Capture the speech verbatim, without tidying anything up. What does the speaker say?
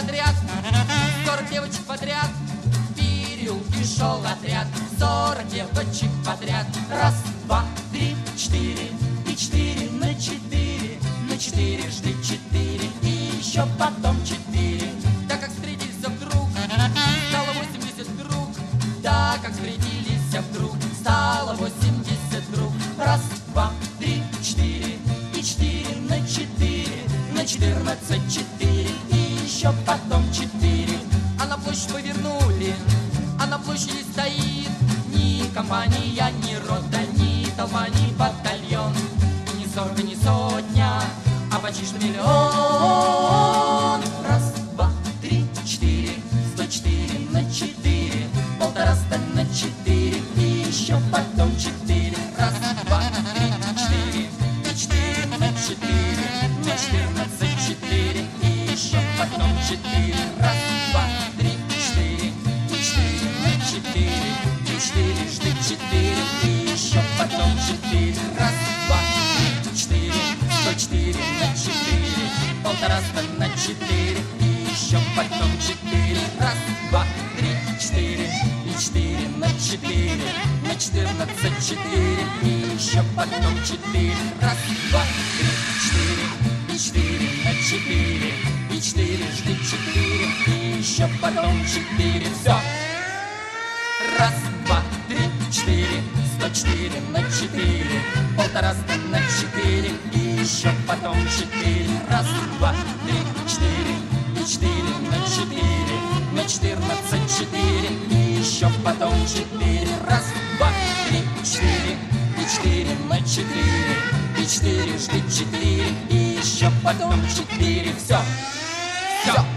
подряд, сорок девочек подряд. В переулке шел отряд, сорок девочек подряд. Раз, два, три, четыре, и четыре на четыре, на четырежды четыре, и еще потом четыре. Так как встретились вдруг, стало восемьдесят вдруг. Так как встретились вдруг, стало восемьдесят вдруг. Раз, два, три, четыре, и четыре на четыре, на четырнадцать четыре, и еще потом четыре. А на площадь повернули, а на площади стоит ни компания, ни рота, ни толпа, ни батальон, и ни сорок, ни сотня, а почти что миллион. Раз, два, три, четыре, сто четыре на четыре, полтораста на четыре, и еще потом четыре. Раз, два, три, четыре, и четыре на четыре, на четырнадцать четыре, и еще потом четыре. Раз, два, три, четыре, и четыре на четыре, и четырежды четыре, и еще потом четыре. Раз, два, три, четыре, сто четыре на четыре, полтораста на четыре, и еще потом четыре. Раз, два, три, четыре, и четыре на четыре, на четырнадцать четыре, и еще потом четыре. Раз, два, три, четыре, и четыре на четыре, и четырежды четыре, и еще потом четыре. Все. Раз, два, три, четыре, сто четыре на четыре, полтораста на четыре, и еще потом четыре. Раз, два, три, четыре, и четыре на четыре, на четырнадцать четыре, и еще потом четыре. Раз, два, три, четыре, и четыре на четыре, и четырежды четыре, и еще потом четыре. Все. Все.